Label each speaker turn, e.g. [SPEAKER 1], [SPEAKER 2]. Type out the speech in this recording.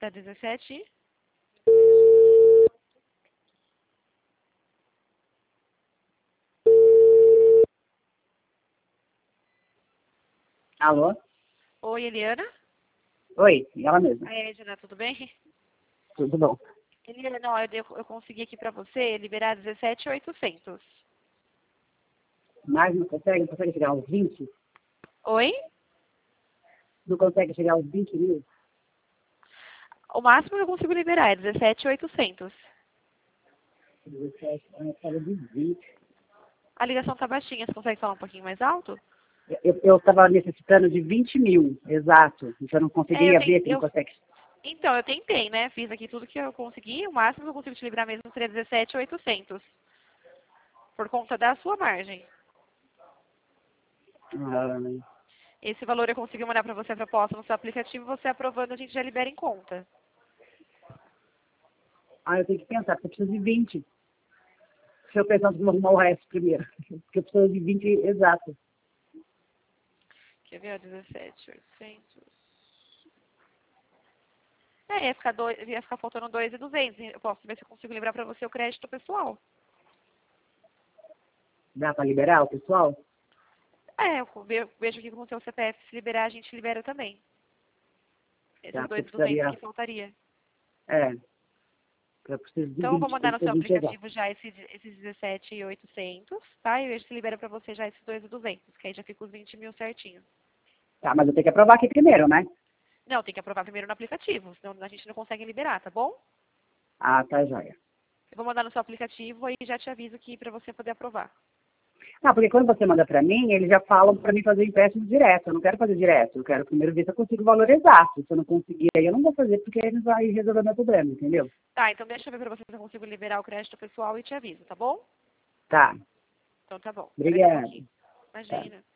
[SPEAKER 1] até 17.
[SPEAKER 2] Alô?
[SPEAKER 1] Oi, Eliana.
[SPEAKER 2] Oi, ela mesma.
[SPEAKER 1] Oi, Edna, tudo bem?
[SPEAKER 2] Tudo bom?
[SPEAKER 1] Eliana, ó, eu consegui aqui pra você liberar 17.800.
[SPEAKER 2] Mas não consegue chegar aos 20?
[SPEAKER 1] Oi?
[SPEAKER 2] Não consegue chegar aos 20 mil?
[SPEAKER 1] O máximo que eu consigo liberar é 17.800.
[SPEAKER 2] 17, fala de 20.
[SPEAKER 1] A ligação tá baixinha, você consegue falar um pouquinho mais alto?
[SPEAKER 2] Eu estava necessitando de 20 mil, exato. Então eu não
[SPEAKER 1] É,
[SPEAKER 2] conseguiria ver se não consegue.
[SPEAKER 1] então, eu tentei, né? Fiz aqui tudo que eu consegui. O máximo que eu consigo te liberar mesmo seria 17.800. Por conta da sua margem.
[SPEAKER 2] Ah,
[SPEAKER 1] Esse valor eu consigo mandar para você a proposta no seu aplicativo. Você aprovando, a gente já libera em conta.
[SPEAKER 2] eu tenho que pensar, porque eu preciso de 20. Se eu pensar em arrumar o resto primeiro. Porque eu preciso de 20 exato.
[SPEAKER 1] Quer ver? 17.800. Ia ficar faltando 2.200. Eu posso ver se eu consigo liberar para você o crédito pessoal.
[SPEAKER 2] Dá para liberar o pessoal?
[SPEAKER 1] É, eu vejo aqui com o seu CPF. Se liberar, a gente libera também. Esses
[SPEAKER 2] Tá, porque eu
[SPEAKER 1] 2.200 que
[SPEAKER 2] precisaria.
[SPEAKER 1] faltaria.
[SPEAKER 2] É, eu preciso de
[SPEAKER 1] Então, eu vou
[SPEAKER 2] 20,
[SPEAKER 1] mandar
[SPEAKER 2] tem
[SPEAKER 1] no
[SPEAKER 2] que ser
[SPEAKER 1] seu
[SPEAKER 2] 20 exato.
[SPEAKER 1] aplicativo já esses 17.800, tá? E vejo se libera para você já esses 2.200, que aí já fica os 20 mil certinho.
[SPEAKER 2] Tá, mas eu tenho que aprovar aqui primeiro, né?
[SPEAKER 1] Não, tem que aprovar primeiro no aplicativo, senão a gente não consegue liberar, tá bom?
[SPEAKER 2] Ah, tá, joia.
[SPEAKER 1] Eu vou mandar no seu aplicativo e já te aviso aqui para você poder aprovar.
[SPEAKER 2] Ah, porque quando você manda para mim, eles já falam para mim fazer empréstimo direto. Eu não quero fazer direto. Eu quero primeiro ver se eu consigo o valor exato. Se eu não conseguir, aí eu não vou fazer, porque aí não vai resolver meu problema, entendeu?
[SPEAKER 1] Tá, então deixa eu ver para você se eu consigo liberar o crédito pessoal e te aviso, tá bom?
[SPEAKER 2] Tá.
[SPEAKER 1] Então tá bom. Espera aqui um
[SPEAKER 2] Obrigada.
[SPEAKER 1] pouquinho.
[SPEAKER 2] Tá.
[SPEAKER 1] Imagina.